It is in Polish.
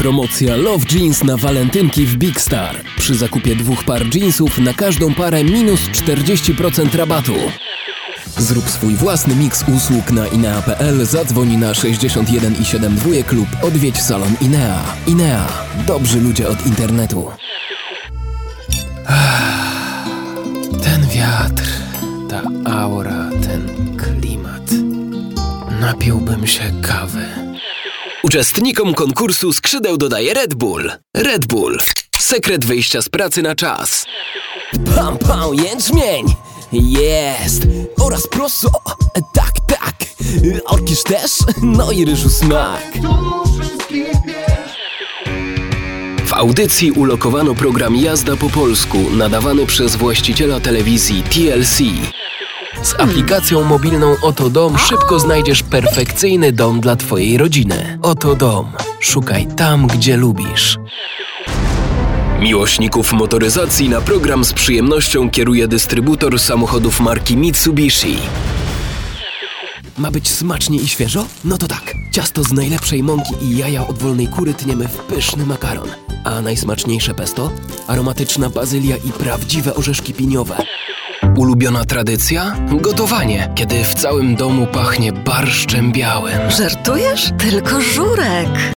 Promocja Love Jeans na walentynki w Big Star. Przy zakupie 2 par jeansów na każdą parę minus 40% rabatu. Zrób swój własny miks usług na inea.pl, zadzwoń na 61 i 72 lub odwiedź salon Inea. Inea. Dobrzy ludzie od internetu. Ten wiatr, ta aura, ten klimat. Napiłbym się kawy. Uczestnikom konkursu skrzydeł dodaje Red Bull. Red Bull. Sekret wyjścia z pracy na czas. Pam, pam, jęczmień! Jest! Oraz prosto, tak, tak! Orkisz też? No i ryżu smak! W audycji ulokowano program Jazda po polsku, nadawany przez właściciela telewizji TLC. Z aplikacją mobilną Oto Dom szybko znajdziesz perfekcyjny dom dla twojej rodziny. Oto Dom. Szukaj tam, gdzie lubisz. Miłośników motoryzacji na program z przyjemnością kieruje dystrybutor samochodów marki Mitsubishi. Ma być smacznie i świeżo? No to tak. Ciasto z najlepszej mąki i jaja od wolnej kury tniemy w pyszny makaron. A najsmaczniejsze pesto? Aromatyczna bazylia i prawdziwe orzeszki piniowe. Ulubiona tradycja? Gotowanie, kiedy w całym domu pachnie barszczem białym. Żartujesz? Tylko żurek.